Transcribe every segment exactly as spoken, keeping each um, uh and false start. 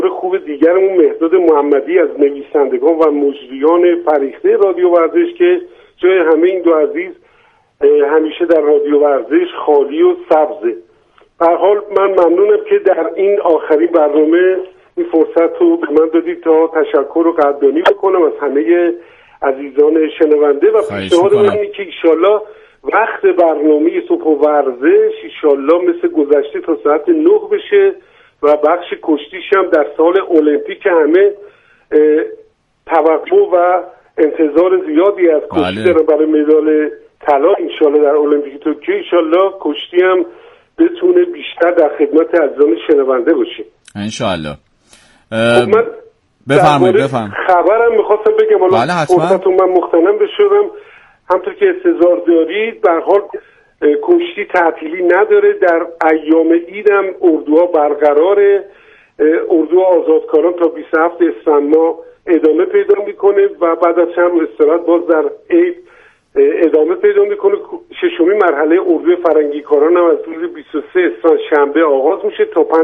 خوب دیگرمون مهداد محمدی از نویسندگان و مجریان فریخته رادیو ورزش که جای همه این دو عزیز همیشه در رادیو ورزش خالی و سبزه. به هر حال من ممنونم که در این آخرین برنامه این فرصت رو به من دادید تا تشکر و قدردانی بکنم از همه عزیزان شنونده و پیشنهاد من اینه که انشالله وقت برنامه صبح و ورزش انشالله مثل گذشته تا ساعت نه بشه و بخش کشتیش هم در سال المپیک همه توقع و انتظار زیادی از کشتی دارن برای مدال طلا انشالله در المپیک توکیو. انشالله کشتی هم بتونه بیشتر در خدمت عزیزان شنونده باشه انشالله. خب من بفرمایید بفرمایید. خبرم میخواستم بگم حالا فرصتون من مغتنم بشم. همونطور که انتظار دارید به هر حال کشتی تعطیلی نداره. در ایام عید هم اردوها برقراره. اردو آزادکاران تا بیست و هفت اسفند ماه ادامه پیدا میکنه و بعد از چند روز استراحت باز در عید ادامه پیدا میکنه. ششمین مرحله اردو فرنگی کاران هم از روز بیست و سه اسفند شنبه آغاز میشه تا پنج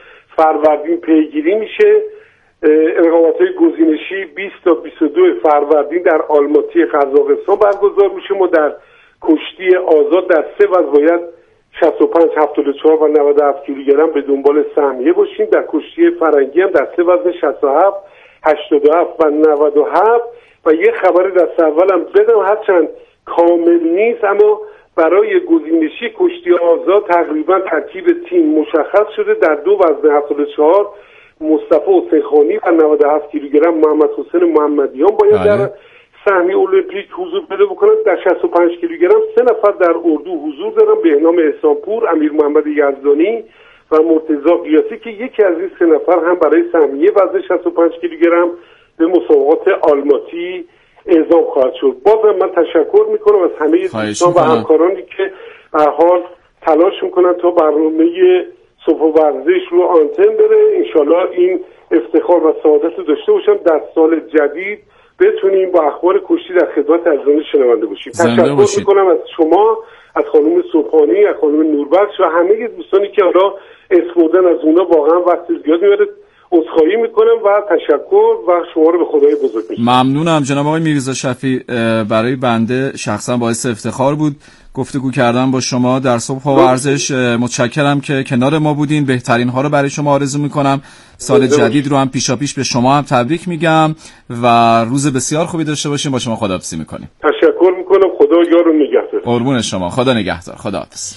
فروردین پیگیری میشه. رقابت‌های گزینشی بیست تا بیست و دو فروردین در آلماتی قزاقستان برگزار میشه. ما در کشتی آزاد در سه وزن باید شصت و پنج، هفتاد و چهار و نود و هفت کیلوگرم به دنبال سهمیه باشیم. در کشتی فرنگی هم در سه وزن شصت و هفت، هشتاد و هفت و نود و هفت. و یه خبر دست اولم بدم هرچند کامل نیست اما برای گزینشی کشتی آزاد تقریبا ترکیب تیم مشخص شده. در دو وزن هفتاد و چهار مصطفی حسینخانی و نود و هفت کیلوگرم محمد حسین محمدیان باید در سهمیه المپیک حضور پیدا بکنند. در شصت و پنج کیلوگرم سه نفر در اردو حضور دارن به نام احسانپور، امیر محمد یزدانی و مرتضی قیاسی که یکی از این سه نفر هم برای سهمیه وزن شصت و پنج کیلوگرم به مسابقات آلماتی اعزام خواهد شد. بازم من تشکر میکنم از همه دوستان و همکارانی که به هر حال تلاش میکنن تا برنامه صبح و ورزش رو آنتن بره. انشالله این افتخار و سعادت رو داشته باشم در سال جدید بتونیم با اخبار کشتی در خدمت عزیزان شنونده باشیم. تشکر میکنم از شما، از خانم صبحانی، از خانم نوربخش و همه دوستانی که حالا اسپردن از اونا واقعا وقت زیاد میبره. عذرخواهی میکنم و تشکر و شما رو به خدای بزرگ می‌سپارم. ممنونم جناب آقای میرزا شفیع. برای بنده شخصا باعث افتخار بود گفتگو کردن با شما در صبح و ورزش. متشکرم که کنار ما بودین. بهترین ها رو برای شما آرزو میکنم. سال جدید رو هم پیشاپیش به شما هم تبریک میگم و روز بسیار خوبی داشته باشین. با شما خداحافظی میکنیم. تشکر میکنم. خدا یار و نگهدار. قربون شما. خدا نگهدار. خداحافظ.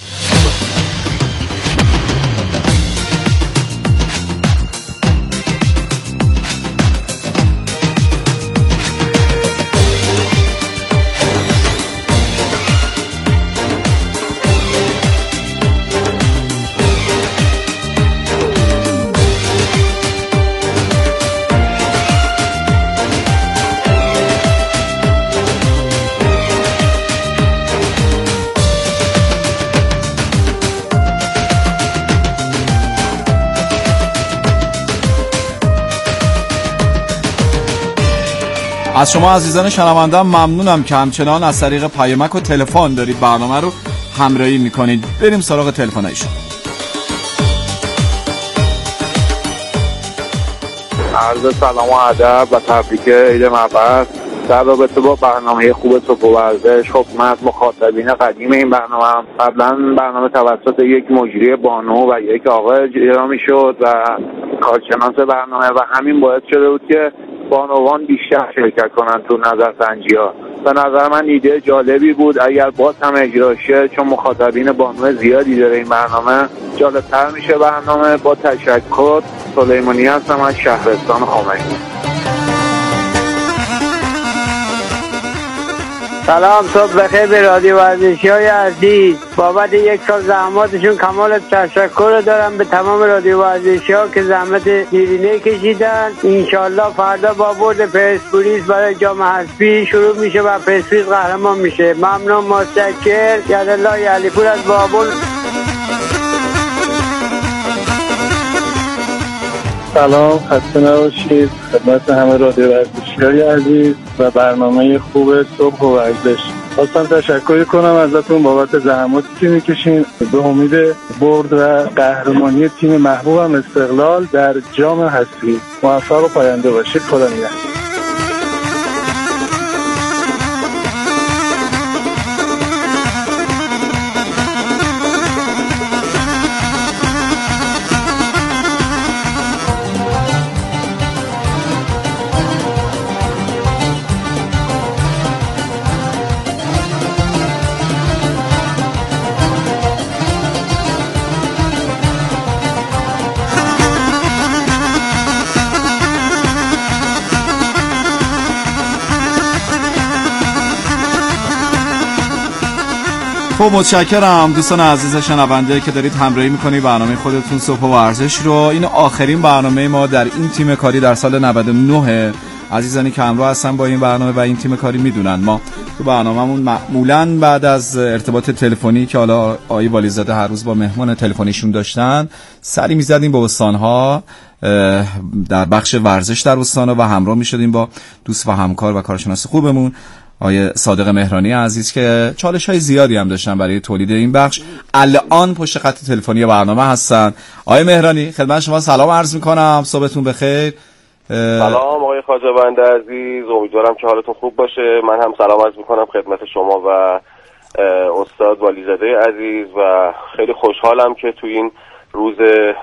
از شما عزیزان شنونده‌ام ممنونم که همچنان از طریق پیامک و تلفن دارید برنامه رو همراهی میکنید. بریم سراغ تلفن‌هایشون. عرض سلام و ادب و تبریک عید مبارک در رابطه با برنامه خوب صبح و ورزش. خب من از مخاطبین قدیم این برنامه هم قبلا برنامه توسط یک مجری بانو و یک آقا اجرا میشد و کارشناس برنامه و همین باعث شده بود که بانوان بیشتر شرکت کنن تو نظرسنجی ها. به نظر من ایده جالبی بود. اگر باز هم اجرا شه چون مخاطبین بانو زیادی داره این برنامه جالبتر میشه برنامه. با تشکر. سلیمانی هستم از شهرستان خمینی. سلام، صبح بخیر به رادیو ورزشی های عزیز. بابت یک سال زحماتشون کمال تشکر دارم به تمام رادیو ورزشی ها که زحمت دیرینه کشیدن. انشالله فردا با برد پرسپولیس برای جام حذفی شروع میشه و پرسپولیس قهرمان میشه. ممنون، متشکر. یدالله علیپور از بابل. سلام، خسته نباشید خدمت همه رادیو ورزشی های عزیز و برنامه خوب صبح و ورزش. خواستم تشکر کنم ازتون بابت زحماتی که میکشین. به امید برد و قهرمانی تیم محبوبم استقلال در جام حذفی. موفق و پاینده باشید. خدا نگهدار. خب متشکرم دوستان عزیز شنونده که دارید همراهی میکنید برنامه خودتون صبح و ورزش رو. این آخرین برنامه ما در این تیم کاری در سال نود و نه. عزیزانی که همراه هستن با این برنامه و این تیم کاری میدونن ما تو برنامه‌مون معمولاً بعد از ارتباط تلفنی که حالا آقای والیزاده هر روز با مهمان تلفنیشون داشتن سری میزدیم به استان‌ها در بخش ورزش در استان‌ها و همراه میشدیم با دوست و همکار و کارشناس خوبمون آقای صادق مهرانی عزیز که چالش‌های زیادی هم داشتن برای تولید این بخش. الان پشت خط تلفنی برنامه هستن. آقای مهرانی خدمت شما سلام عرض می‌کنم. صبحتون بخیر. سلام آقای خواجه‌بند عزیز، امیدوارم که حالتون خوب باشه. من هم سلام عرض می‌کنم خدمت شما و استاد والیزاده عزیز و خیلی خوشحالم که تو این روز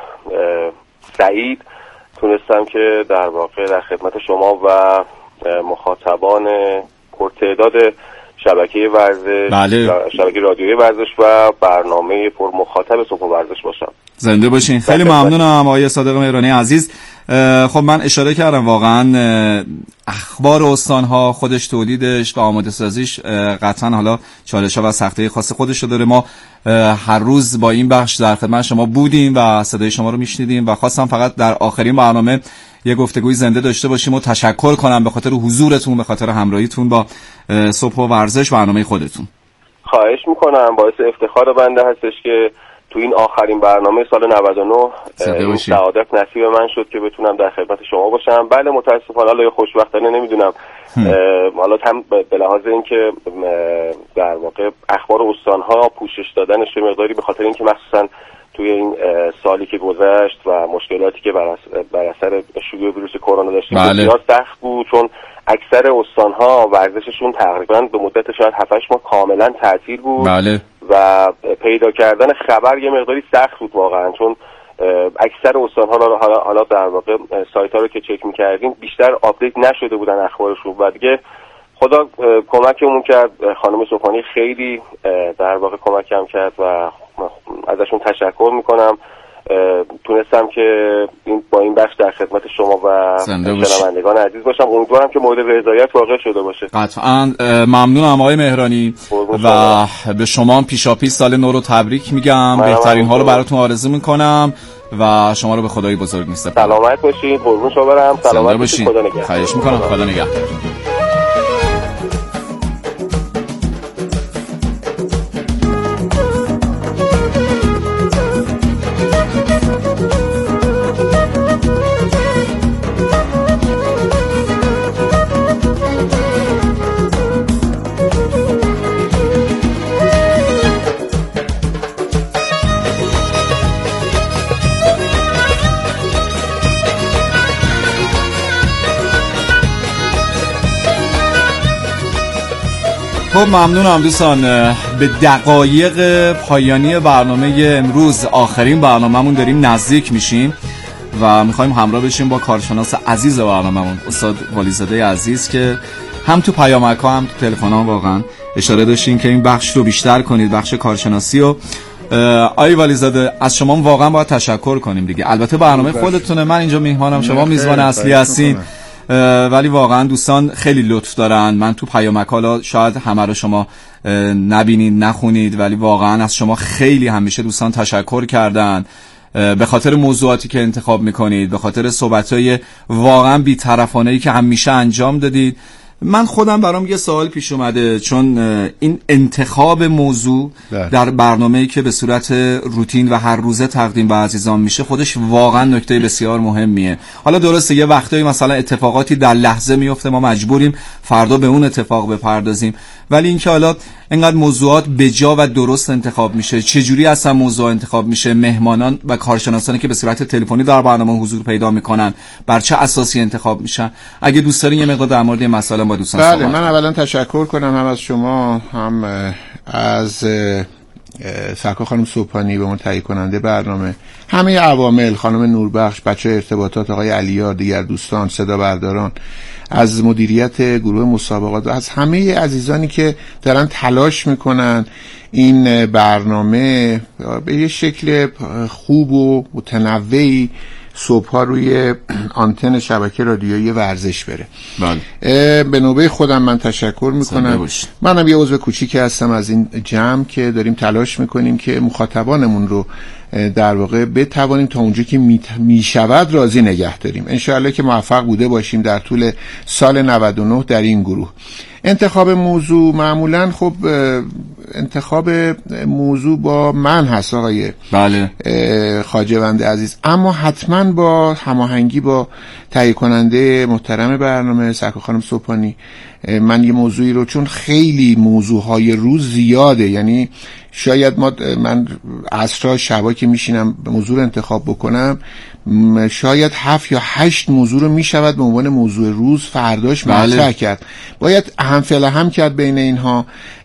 سعید تونستم که در واقع در خدمت شما و مخاطبان پرتعداد شبکه ورزش، بله. شبکه رادیویی ورزش و برنامه پر مخاطب صبح ورزش باشم. زنده باشین. خیلی ممنونم آقای صادق مهرانی عزیز. خب من اشاره کردم واقعا اخبار استان‌ها خودش تولیدش و آماده سازیش قطعا حالا چالش‌ها و سختی‌های خاص خودش رو داره. ما هر روز با این بخش در خدمت شما بودیم و صدای شما رو میشنیدیم و خواستم فقط در آخرین برنامه یه گفتگوی زنده داشته باشیم و تشکر کنم به خاطر حضورتون، به خاطر همراهیتون با صبح و ورزش برنامه خودتون. خواهش میکنم. باعث افتخار بنده هستش که تو این آخرین برنامه سال نود و نه این سعادت نصیب من شد که بتونم در خدمت شما باشم. بله متاسفانه حالا خوشبختانه نمیدونم حالا هم به لحاظ اینکه در واقع اخبار استان‌ها پوشش دادنش به مقداری به خاطر اینکه مخصوصا توی این سالی که گذشت و مشکلاتی که بر اثر شیوع ویروس کرونا داشتیم بسیار سخت بود، چون اکثر استان‌ها ورزششون تقریبا به مدت شاید هفت هشت ماه کاملا تعطیل بود. بله. و پیدا کردن خبر یه مقداری سخت بود واقعا، چون اکثر استان‌ها حالا حالا در واقع سایت‌ها رو که چک می‌کردیم بیشتر آپدیت نشده بودن اخبارشون و دیگه خدا کمکمون کرد. خانم سوپانی خیلی در واقع کمکم کرد و ازشون تشکر میکنم. تونستم که این با این بخش در خدمت شما و شنوندگان عزیز باشم. امیدوارم که مورد رضایت واقع شده باشه. قطعاً ممنونم آقای مهرانی و به شما پیشاپیش سال نو رو تبریک میگم. بهترین ها رو براتون آرزو میکنم و شما رو به خدای بزرگ میسپارم. سلامت باشید. قربون شما برم. سلامت باشید. خدا نگهدار. خواهش میکنم. خدا نگهدار. خب ممنونم دوستان. به دقایق پایانی برنامه امروز، آخرین برنامه‌مون داریم نزدیک میشیم و میخوایم همراه بشیم با کارشناس عزیز برنامه‌مون استاد والیزاده عزیز که هم تو پیامک‌ها هم تو تلفن‌ها واقعا اشاره داشتین که این بخش رو بیشتر کنید، بخش کارشناسی رو. آقای والیزاده از شما واقعا باید تشکر کنیم دیگه. البته برنامه خودتونه، من اینجا میهمانم، شما میزبان اصلی هستین، ولی واقعا دوستان خیلی لطف دارن. من تو پیامک حالا شاید همه رو شما نبینید نخونید، ولی واقعا از شما خیلی همیشه دوستان تشکر کردن به خاطر موضوعاتی که انتخاب میکنید، به خاطر صحبت‌های واقعا بی‌طرفانه‌ای که همیشه انجام دادید. من خودم برام یه سوال پیش اومده، چون این انتخاب موضوع در برنامه‌ای که به صورت روتین و هر روزه تقدیم به عزیزان میشه خودش واقعا نکته بسیار مهمیه. حالا درسته یه وقتایی مثلا اتفاقاتی در لحظه میفته، ما مجبوریم فردا به اون اتفاق بپردازیم، ولی اینکه حالا اینقدر موضوعات بجا و درست انتخاب میشه، چجوری اصلا موضوع انتخاب میشه، مهمانان و کارشناسانی که به صورت تلفنی در برنامه حضور پیدا میکنن بر چه اساسی انتخاب میشن، اگه دوست دارین یه مقدار در مورد این مسئله با دوستان صحبت کنیم. بله، من اولا تشکر کنم هم از شما هم از سرکار خانم صبحانی به من تهیه کننده برنامه، همه عوامل، خانم نوربخش، بچه ارتباطات، آقای علیار، دیگر دوستان، صدا برداران، از مدیریت گروه مسابقات و از همه عزیزانی که دارن تلاش میکنن این برنامه به یه شکل خوب و متنوعی صبح‌ها روی آنتن شبکه رادیویی ورزش بره. بله. به نوبه خودم من تشکر میکنم. منم یه عضو کوچیکی هستم از این جمع که داریم تلاش میکنیم که مخاطبانمون رو در واقع بتوانیم تا اونجا که میشود راضی نگه داریم. انشاءالله که موفق بوده باشیم در طول سال نود و نه در این گروه. انتخاب موضوع معمولا خب انتخاب موضوع با من هست آقای بله خواجه‌وند عزیز، اما حتما با هماهنگی با تهیه کننده محترم برنامه سرکار خانم صبحانی. من یه موضوعی رو، چون خیلی موضوعهای روز زیاده، یعنی شاید ما من عصرها شبا که میشینم موضوع رو انتخاب بکنم شاید هفت یا هشت موضوع رو میشود به عنوان موضوع روز فرداش مطرح بله. کرد. باید اهم فعل هم کرد بین اینها،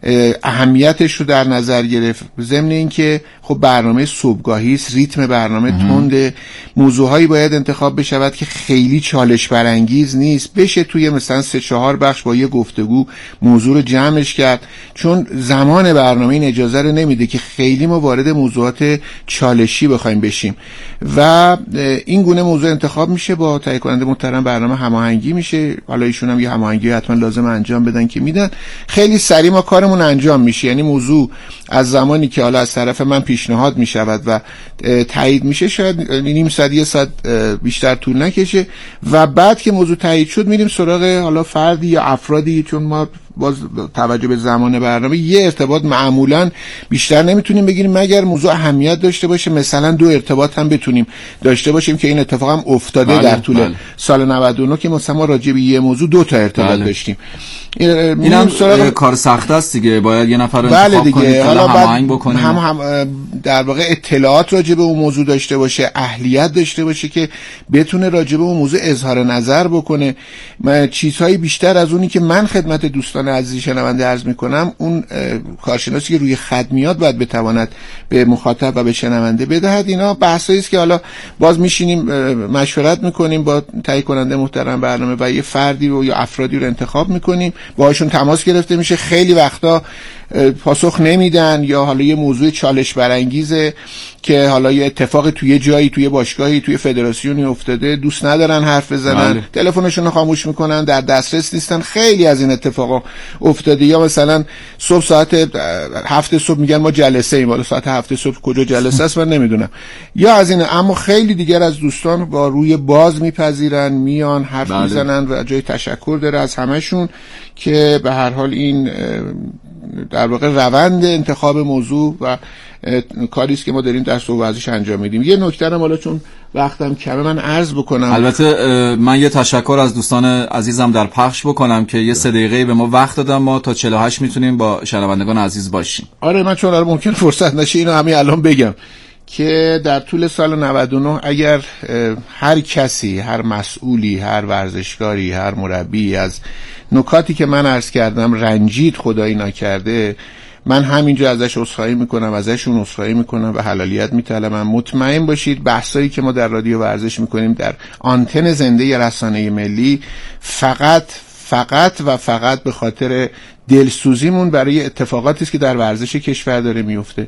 اهمیتش رو در نظر گرفت، ضمن اینکه خب برنامه صبحگاهی است، ریتم برنامه تنده، موضوعهایی باید انتخاب بشود که خیلی چالش برانگیز نیست، بشه توی مثلا سه چهار بخش با یه گفتگو موضوع رو جمعش کرد، چون زمان برنامه این اجازه رو نمیده که خیلی ما وارد موضوعات چالشی بخوایم بشیم و این گونه موضوع انتخاب میشه، با تهیه کننده محترم برنامه هماهنگی میشه. حالا ایشون هم یه هماهنگی حتما لازم انجام بدن که میدن، خیلی سریع ما کارمون انجام میشه. یعنی موضوع از زمانی که حالا از طرف من پیشنهاد میشود و تایید میشه شاید نیم ساعت یه ساعت بیشتر طول نکشه و بعد که موضوع تایید شد میریم سراغ حالا فردی یا افرادی، چون ما باز توجه به زمان برنامه یه ارتباط معمولا بیشتر نمیتونیم بگیریم مگر موضوع اهمیت داشته باشه، مثلا دو ارتباط هم بتونیم داشته باشیم که این اتفاق هم افتاده بله، در طول بله. سال نود و نه که مثلا راجع به یه موضوع دو تا ارتباط بله. داشتیم. این هم سراغ... کار سخت است دیگه، باید یه نفر رو بله انتخاب دیگه. کنید، حالا هماهنگ بکنید، هم هم در واقع اطلاعات راجع به اون موضوع داشته باشه، اهلیت داشته باشه که بتونه راجع به اون موضوع اظهار نظر بکنه. من چیزهای بیشتر از اونی که من خدمت دوستان عزیز شنونده عرض میکنم، اون کارشناسی که روی خط میاد باید بتواند به مخاطب و به شنونده بدهد. اینا بحثایی است که حالا باز میشینیم مشورت میکنیم با تهیه کننده محترم برنامه و یه فردی رو یا افرادی رو انتخاب میکنیم، باهاشون تماس گرفته میشه. خیلی وقتا پاسخ نمیدن یا حالا یه موضوع چالش برانگیزه که حالا یه اتفاق توی جایی، توی باشگاهی، توی فدراسیونی افتاده، دوست ندارن حرف بزنن، تلفنشون رو خاموش میکنن، در دسترس نیستن. خیلی از این اتفاقا افتاده. یا مثلا صبح ساعت هفت صبح میگن ما جلسه ایم، حالا ساعت هفت صبح کجا جلسه است من نمیدونم. یا از این، اما خیلی دیگر از دوستان با روی باز میپذیرن، میان حرف بله. میزنن و جای تشکر داره از همشون که به هر حال این در واقع روند انتخاب موضوع و کاری است که ما داریم در صبح ورزش انجام میدیم. یه نکته هم حالا چون وقتم کمه من عرض بکنم. البته من یه تشکر از دوستان عزیزم در پخش بکنم که یه سه دقیقه به ما وقت دادن، ما تا چهل و هشت میتونیم با شنوندگان عزیز باشیم. آره من چون ممکن فرصت نشه اینو همین الان بگم که در طول سال نود و نه اگر هر کسی، هر مسئولی، هر ورزشکاری، هر مربی از نکاتی که من عرض کردم رنجید، خدایی نکرده، من همینجا ازش عذرخواهی میکنم، ازشون عذرخواهی میکنم و حلالیت میطلبم. مطمئن باشید بحثایی که ما در رادیو ورزش میکنیم در آنتن زنده رسانه ملی فقط فقط و فقط به خاطر دلسوزیمون برای اتفاقاتی است که در ورزش کشور داره میفته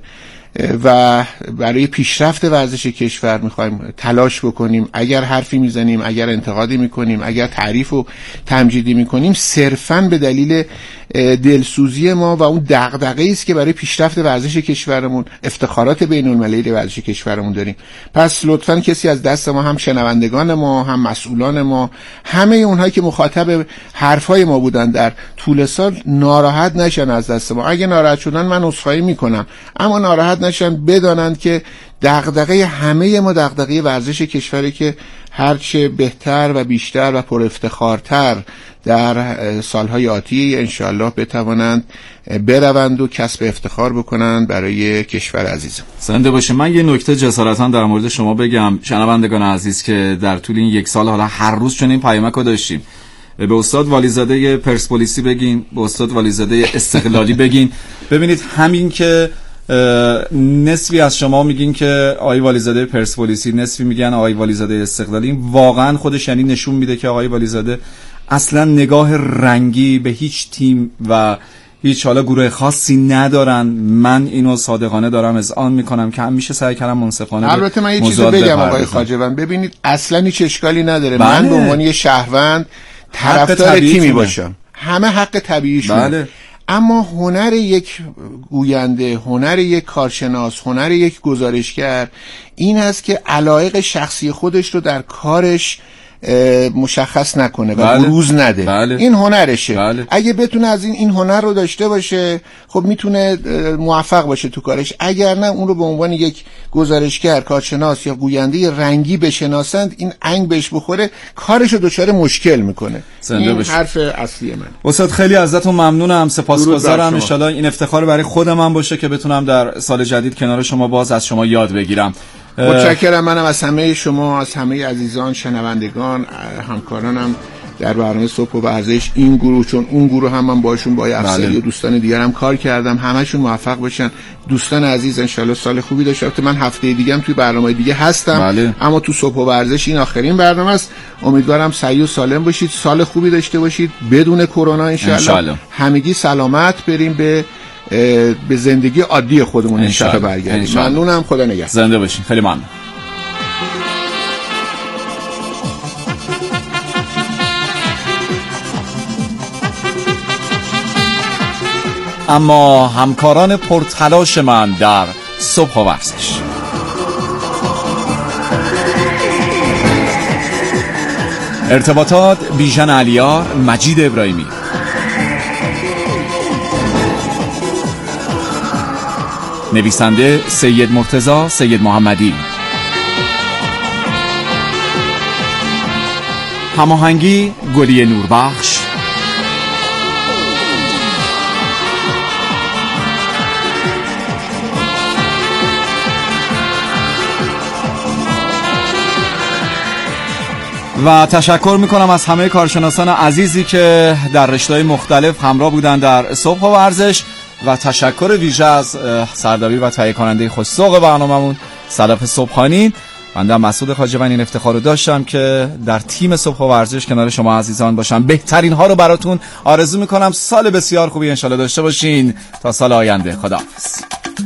و برای پیشرفت ورزش کشور میخوایم تلاش بکنیم. اگر حرفی میزنیم، اگر انتقادی میکنیم، اگر تعریف و تمجیدی میکنیم، صرفاً به دلیل دلسوزی ما و اون دغدغه‌ای است که برای پیشرفت ورزش کشورمون، افتخارات بین المللی ورزش کشورمون داریم. پس لطفاً کسی از دست ما، هم شنوندگان ما، هم مسئولان ما، همه اونهایی که مخاطب حرفای ما بودن در طول سال، ناراحت نشن از دست ما. اگه ناراحت شدن من عذرخواهی میکنم، اما ناراحت نشن، بدانند که دغدغه همه ما دغدغه ورزش کشوری که هرچه بهتر و بیشتر و پر افتخارتر در سالهای آتی انشاءالله بتوانند بروند و کسب افتخار بکنند برای کشور عزیزم. زنده باشه. من یه نکته جسارتا در مورد شما بگم، شنوندگان عزیز، که در طول این یک سال حالا هر روز چون این پیامک رو داشتیم، به استاد والیزاده پرسپولیسی بگین، به استاد والیزاده استقلالی بگین، ببینید همین که نصفی از شما میگین که آقای والیزاده پرسپولیسی، نصفی میگن آقای والیزاده استقلالی، واقعا خودش یعنی نشون میده که آقای والیزاده اصلا نگاه رنگی به هیچ تیم و هیچ حالا گروه خاصی ندارن. من اینو صادقانه دارم اذعان میکنم که همیشه سعی کردم منصفانه. البته من یه چیزی بگم آقای خواجه‌وند، ببینید اصلا هیچ اشکالی نداره. بله. من به عنوان یه شهروند طرفدار تیمی باشم، همه حق طبیعیشونه. بله. اما هنر یک گوینده، هنر یک کارشناس، هنر یک گزارشگر این است که علایق شخصی خودش رو در کارش مشخص نکنه و بله. بروز نده. بله. این هنرشه. بله. اگه بتونه از این این هنر رو داشته باشه خب میتونه موفق باشه تو کارش، اگر نه اون رو به عنوان یک گزارشگر، کارشناس یا گوینده رنگی بشناسند این انگ بهش بخوره کارش رو دچار مشکل میکنه. این بشه. حرف اصلی من. استاد خیلی ازتون ممنونم، سپاسگزارم. ان شاءالله این افتخار برای خودم هم باشه که بتونم در سال جدید کنار شما باز از شما یاد بگیرم. متشکرم. منم از همه شما، از همه عزیزان، شنوندگان، همکارانم در برنامه صبح و ورزش، این گروه، چون اون گروه هم من باشون با افسری و دوستان دیگرم کار کردم، همه‌شون موفق باشن. دوستان عزیز انشالله سال خوبی داشته باشید. من هفته دیگه هم توی برنامه دیگه هستم. بله. اما تو صبح و ورزش این آخرین برنامه است. امیدوارم سعی و سالم باشید، سال خوبی داشته باشید بدون کرونا انشالله. همگی سلامت بریم به به زندگی عادی خودمون انشالله برگردیم. ممنونم، خدا نگهدار. زنده باشین. خیلی ممنون. اما همکاران پرتلاش من در صبح و ورزش، ارتباطات بیژن علیار، مجید ابراهیمی، نویسنده سید مرتضی سید محمدی، هماهنگی گلی نوربخش، و تشکر میکنم از همه کارشناسان عزیزی که در رشته‌های مختلف همراه بودن در صبح و ورزش، و تشکر ویژه از سردبیر و تهیه کننده خوش‌ذوق برنامه‌مون صدف صبحانی. من مسعود خواجه‌وند این افتخار رو داشتم که در تیم صبح و ورزش کنار شما عزیزان باشم. بهترین ها رو براتون آرزو میکنم. سال بسیار خوبی انشالله داشته باشین. تا سال آینده، خداحافظ.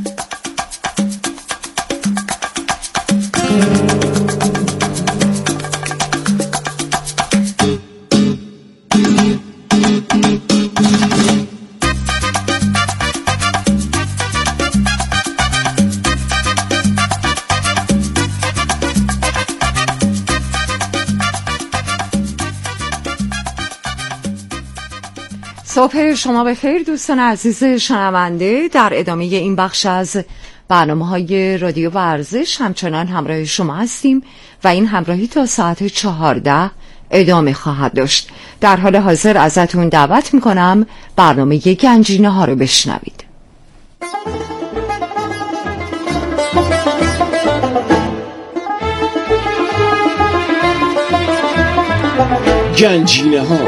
صبح شما بخیر دوستان عزیز شنونده. در ادامه این بخش از برنامه‌های رادیو ورزش همچنان همراه شما هستیم و این همراهی تا ساعت چهارده ادامه خواهد داشت. در حال حاضر ازتون دعوت میکنم برنامه گنجینه ها رو بشنوید. گنجینه ها.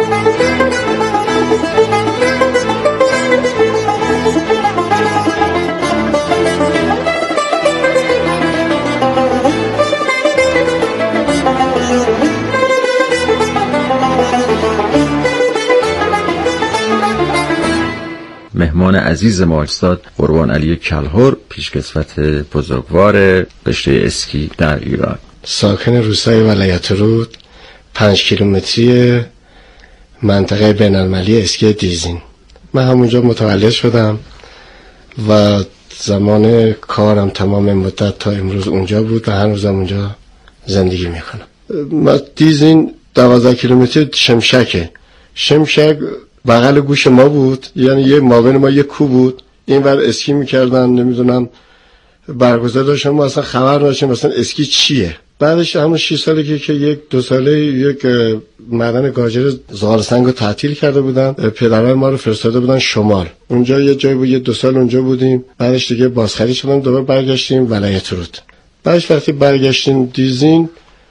مهمان عزیز ما استاد قربان علی کلهر، پیشکسوت بزرگوار رشته اسکی در ایران، ساکن روستای ولایت رود، پنج کیلومتری منطقه بین‌المللی اسکی دیزین. من همونجا متولد شدم و زمان کارم تمام مدت تا امروز اونجا بود و هنوزم اونجا زندگی میکنم. من دیزین دوازده کیلومتر شمشکه. شمشک بغل گوش ما بود، یعنی یه مابین ما یه کو بود، این ور اسکی میکردن، نمیدونم برگزار داشتم، ما اصلا خبر نداشتیم مثلا اسکی چیه. بعدش همون شش سالی که, که یک دو ساله یک معدن گاجر زغال سنگ رو تعطیل کرده بودن، پدرای ما رو فرستاده بودن شمال، اونجا یه جایی بود، یه دو سال اونجا بودیم. بعدش دیگه بازخرید شدیم، دوباره برگشتیم ولایت رود. بعدش وقتی برگشتیم دیزین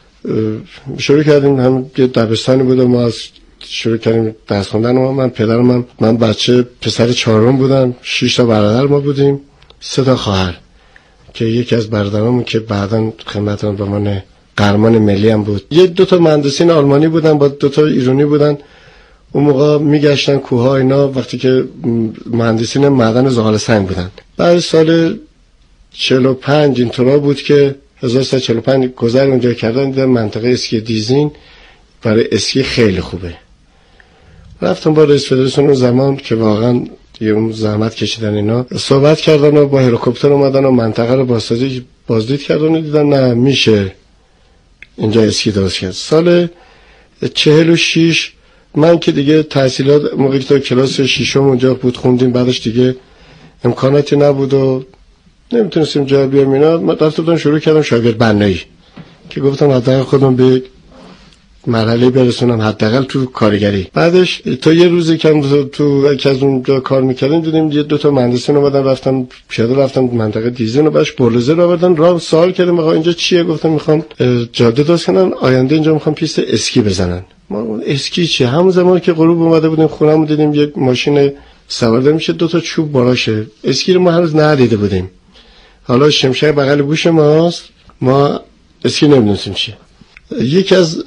شروع کردیم، هم یه دبستانی بود ما از شروع کردیم درس خوندن. و من پدرم من, من بچه پسر چهارم بودم، شش تا برادر ما بودیم، سه تا خواهر که یکی از برادرامون که بعداً خدمتتون به عنوان قهرمان ملی هم بود. یه دو تا مهندسین آلمانی بودن با دو تا ایرانی بودن. اون موقع میگشتن کوها اینا، وقتی که مهندسین معدن زغال سنگ بودن. بعد سال چهل و پنج اینطورا بود که هزار و سیصد و چهل و پنج گذر اونجا کردن، دیدن منطقه اسکی دیزین برای اسکی خیلی خوبه. رفتم با رئیس فدراسیون اون زمان که واقعا یه اون زحمت کشیدن اینا، صحبت کردن و با هلیکوپتر اومدن و منطقه رو بازدید بازدید کردن و دیدن نه میشه اینجا اسکی درست کرد. سال چهل و شش من که دیگه تحصیلات موقعی تا کلاس ششم اونجا بود خوندیم، بعدش دیگه امکاناتی نبود و نمیتونستیم جا بیام اینا، من رفته بودم شروع کردم شاگرد بنایی که گفتم حداقل خودم به مرحله برسونم حداقل تو کارگری. بعدش تا یه روزی که تو, تو یکی از اونجا کار میکردیم دیدیم یه دو تا مهندسین اومدن رفتن پیاده رفتن منطقه دیزین و بعدش بولوزه رو آوردن راه. سوال کردیم آقا اینجا چیه؟ گفتم میخوام جاده درست کنن، آینده اینجا میخوام پیست اسکی بزنن. ما اسکی چیه؟ همون زمان که غروب اومده بودیم خونه‌مون دیدیم یک ماشین سوار میشه دو تا چوب بالاشه. اسکی رو ما هنوز ندیده بودیم. حالا شمشیر بغل گوش ماست، ما اسکی نمیدونیم چیه. یکی از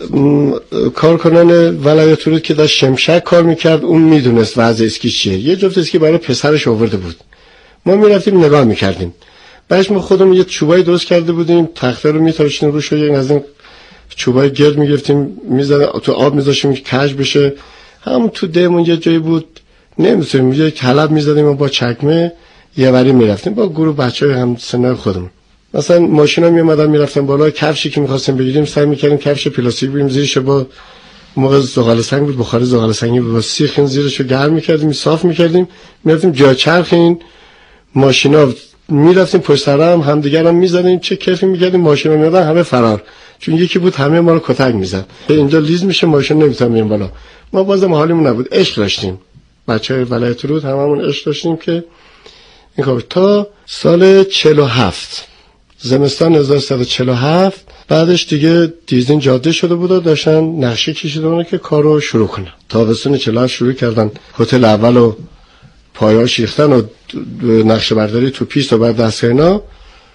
کارکنان ولایت رود که داشت شمشک کار میکرد اون میدونست وضع اسکی چیه. یه جفت اسکی برای پسرش آورده بود، ما میرفتیم نگاه میکردیم. بعدش ما خودمون یه چوبای درست کرده بودیم، تخته رو میتاشتیم روش و یک از این چوبای گرد میگرفتیم میزدیم تو آب میذاشتیم که کج بشه. همون تو دهمون یه جایی بود نمیتونیم یه کلب میزدیم و با چکمه یه وری میرفتیم با گروه بچهای هم سنای خودمون. مثلا ماشینا می اومدن میرفتن بالا، کفشی که می‌خواستیم بگیریم سعی می‌کردیم کفش پلاستیک بگیریم، زیرش با موقع زغال سنگ بود، بخار زغال سنگی با سیخ زیرشو گرم می‌کردیم، صاف می‌کردیم، می‌رفتیم جا چرخ این ماشینا می‌رفتیم پشت سر هم همدیگر هم می‌زدیم، چه کیفی می‌کردیم. ماشینا میادن همه فرار، چون یکی بود همه ما رو کتک می‌زد. اینجا لیز میشه ماشین نمی‌تونن بیان بالا. ما بازم حالمون نبود، عشق داشتیم. بچه‌های ولایت رود هممون عشق داشتیم که این کار. تا سال چهل و هفت زمستان هزار و سیصد و چهل و هفت بعدش دیگه دیزین جاده شده بود و داشتن نقشه کشیده بودن که کارو شروع کنن. تابستون چهل و هفت شروع کردن، هتل اولو پایه‌اش ریختن و نقشه برداری تو پیست و بعد دستگاه اینا.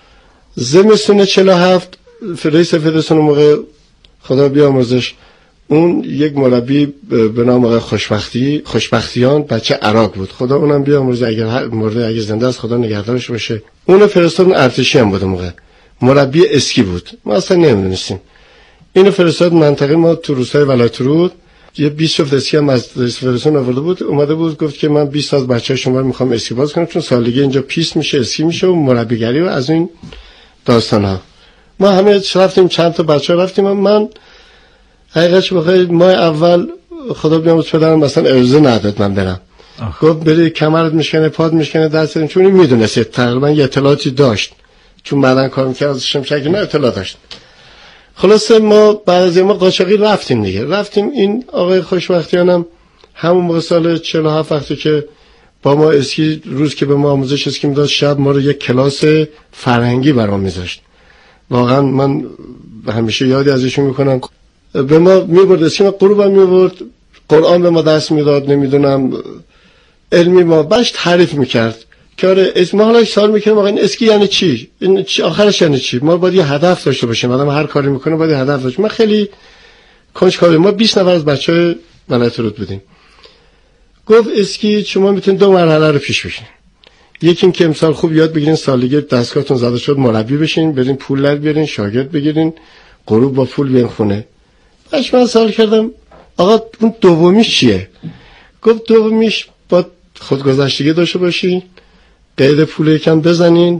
زمستون چهل و هفت رئیس فدراسیون موقع خدا بیامرزش اون یک مربی به نام آقای خوشبختی خوشبختیان بچه عراق بود، خدا اونم بیامرزه اگر مرده اگه زنده است خدا نگهدارش باشه. اون فرستاد ارتشی هم بود موقع، مربی اسکی بود، ما اصلا نمیدونستیم. اینو فرستاد منطقه ما تو روستای ولایت رود. یه بیست شفت اسکی هم از رئیس فدراسیون آورده بود، اومده بود گفت که من بیست از بچه‌ها شما رو میخوام اسکی باز کنم، چون سالگی اینجا پیست میشه اسکی میشه و مربیگری و از این داستان‌ها. ما همه رفتیم، چند تا بچه رفتیم. من حقیقتش بخوای ماه اول خدا بیامرز پدرم مثلا اجازه نداد من برم. گفت بری کمرت میشکنه پاد میشکنه دست، چون این میدونست تقریبا یه اطلاعاتی داشت چون بعدن کار میکرد از شمشکی نه اطلاع داشت. خلاصه ما بعد از ما قاچاقی رفتیم دیگه. رفتیم این آقای خوشبختیانم همون موقع سال چهل و هفت وقتی که با ما اسکی روز که به ما آموزش اسکی میداد، شب ما رو یک کلاس فرهنگی برام میذاشت. واقعا من همیشه یادی ازشون میکنم. به ما میبرد اسکی، ما غروب هم میبرد، قرآن به ما دست میداد، نمیدونم علمی ما باش تعریف میکرد که آره اسم حالا سوال میکنم آقا این اسکی یعنی چی، این چی آخرش یعنی چی. ما باید یه هدف داشته باشیم، آدم هر کاری میکنه باید یه هدف داشته. ما خیلی کنجکاوی، ما بیست نفر از بچهای ولایت رود بودیم. گفت اسکی شما میتونید دو مرحله رو پیش بشین، یکی این که امسال خوب یاد بگیرین، سالگی دستگاهتون زده شد مربی بشین، برین پول در بیارین، شاگرد بگیرین، غروب با پول بیان خونه. باش من سوال کردم آقا اون دومیش چیه؟ گفت دومیش با خودگذشتگی داشته باشی، قید پول یکم بزنین،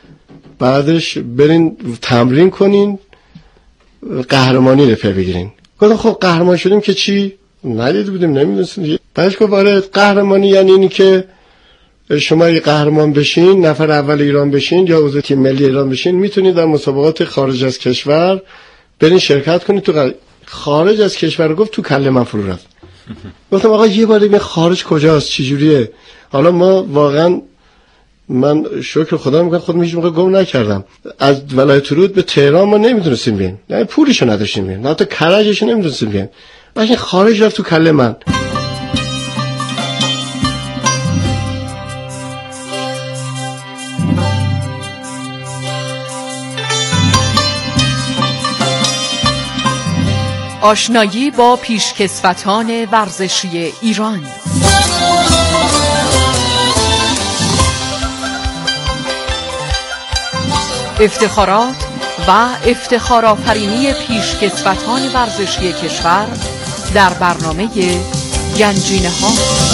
بعدش برین تمرین کنین، قهرمانی رو پی بگیرین. گفتم خب قهرمان شدیم که چی؟ ندیده بودیم نمیدونستیم. بعدش گفت آره قهرمانی یعنی اینی که شما یه قهرمان بشین، نفر اول ایران بشین یا عضو تیم ملی ایران بشین، میتونید در مسابقات خارج از کشور برین شرکت کنید. تو خارج از کشور گفت تو کله من فرو رفت. گفتم آقا یه بار دیگه خارج کجاست، چجوریه؟ حالا ما واقعا من شکر خدا میگم خودم هیچ موقع گم نکردم. از ولایت رود به تهران ما نمیتونستیم بریم، یعنی پولشو نداشتیم بریم، حتی کرجشو نمیتونستیم بریم. باشه خارج رفت تو کله من. آشنایی با پیشکسوتان ورزشی ایران. افتخارات و افتخارآفرینی پیشکسوتان ورزشی کشور در برنامه گنجینه ها.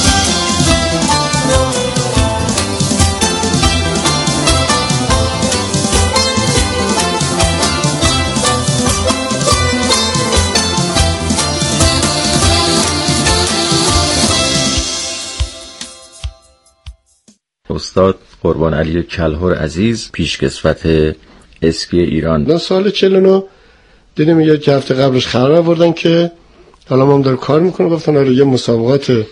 استاد قربان علی کلهر عزیز، پیشکسوت اسکی ایران. در سال چهل و نه دیدیم یه هفته قبلش خبر آوردن که حالا ما هم داریم کار میکنیم. گفتن آره یه مسابقات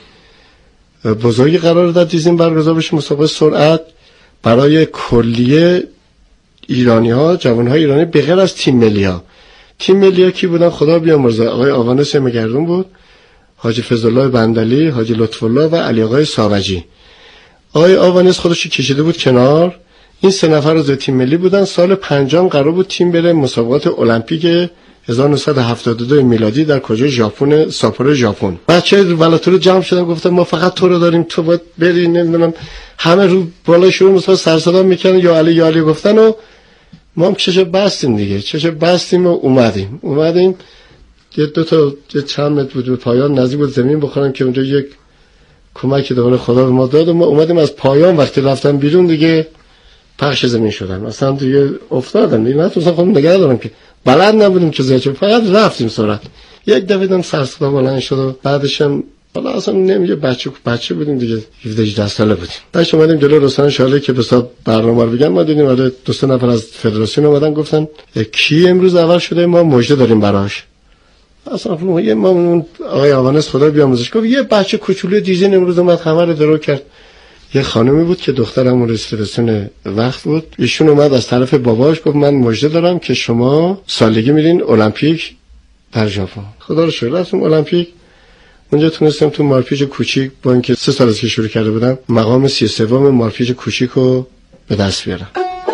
بزرگی قرار در دیزین برگزار بشه، مسابقه سرعت برای کلیه ایرانی ها، جوان های ایرانی به غیر از تیم ملی ها. تیم ملی ها کی بودن؟ خدا بیامرزه آقای آوانس مگردون بود، حاجی فضلالله بندلی، حاجی لطف الله و علی آقای ساوجی. آقای آوانس خودش کشیده بود کنار. این سه نفر از تیم ملی بودن. سال پنجم قرار بود تیم بره مسابقات المپیک هزار و نهصد و هفتاد و دو میلادی در کجای ژاپن، ساپورو ژاپن. بچه ولاتور جمع شدن گفتن ما فقط تو رو داریم، تو باید بری. نمیدونم همه رو بالا شروع مثلا سر صدا میکنن یا علی یا علی گفتن و ما هم چشه بستیم دیگه، چشه بستیم و اومدیم. اومدیم یه دو تا یه چند متر بود به پایان نزدیک بود زمین بخورن که اونجا یک کمکی دوباره خدا به ما داد و ما اومدیم از پایان. وقتی رفتن بیرون دیگه پخش زمین شدن، مثلا دیگه افتادن دیگه، نتونستم خودم نگه دارم که بلد نبودیم که زیاد، فقط رفتیم سرعت. یک دفعه دیدم سر صدا بلند شد و بعدش هم حالا اصلا نمیگه بچه بچه بودیم دیگه، هفده هجده ساله بودیم. بعدش اومدیم جلو رستم شاله که به حساب برنامه رو بگن. ما دیدیم آره دو سه نفر از فدراسیون اومدن گفتن کی امروز اول شده، ما مژده داریم براش. اصلا یه ما اون آقای آوانس خدا بیامرزش گفت یه بچه کوچولوی دیزین امروز اومد همه رو درو کرد. یه خانمی بود که دخترمون رئیس فدراسیون وقت بود، ایشون اومد از طرف باباش گفت من مژده دارم که شما سالگی میرین المپیک در ژاپن. خدا رو شکر رفتیم المپیک. اونجا تونستم تو مارپیچ کوچیک با اینکه سه سال از که شروع کرده بودم مقام سی و سوم مارپیچ کوچیک رو به دست بیارم.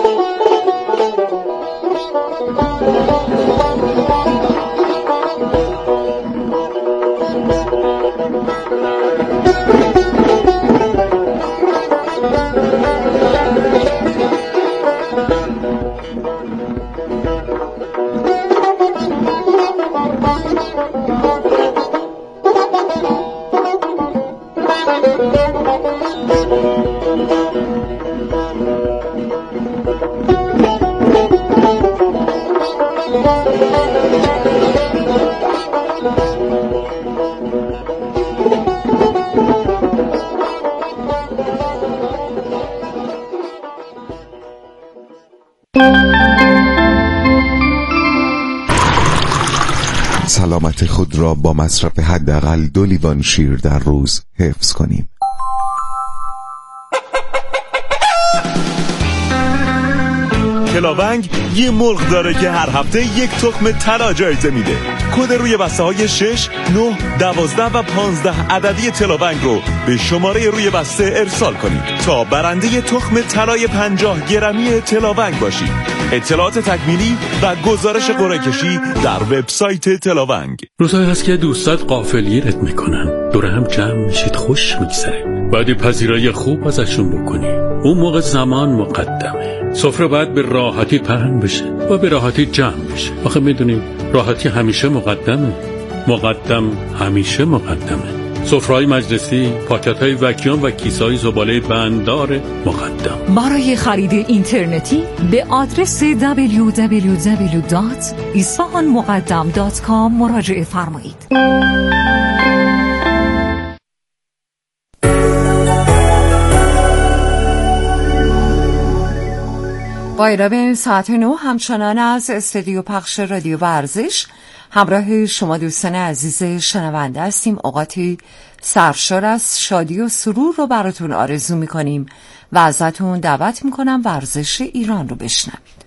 سلامت خود را با مصرف حداقل دو لیوان شیر در روز حفظ کنیم. کلاونگ یه مرغ داره که هر هفته یک تخم طلا جایزه میده. کد روی بسته های شش، نه، دوازده و پانزده عددی تلاونگ رو به شماره روی بسته ارسال کنید تا برنده تخم طلای پنجاه گرمی تلاونگ باشید. اطلاعات تکمیلی و گزارش قرعه کشی در وبسایت تلاونگ. روزایی هست که دوستات غافلگیرت میکنن، دور هم جمع میشید، خوش میگذره، بعد پذیرایی خوب ازشون بکنی. اون موقع زمان مقدمه، سفره باید به راحتی پهن بشه و به راحتی جمع بشه. آخه میدونیم راحتی همیشه مقدمه، مقدم همیشه مقدمه. سفره‌های مجلسی، پاکت‌های وکیوم و کیسه‌های زباله بنددار مقدم. برای خرید اینترنتی به آدرس دبلیو دبلیو دبلیو دات اصفهان مقدم دات کام مراجعه فرمایید. با ارائه ساعت نه همچنان از استودیو پخش رادیو ورزش همراه شما دوستان عزیز شنونده هستیم. اوقاتی سرشار از شادی و سرور رو براتون آرزو میکنیم و ازتون دعوت میکنم ورزش ایران رو بشنویم.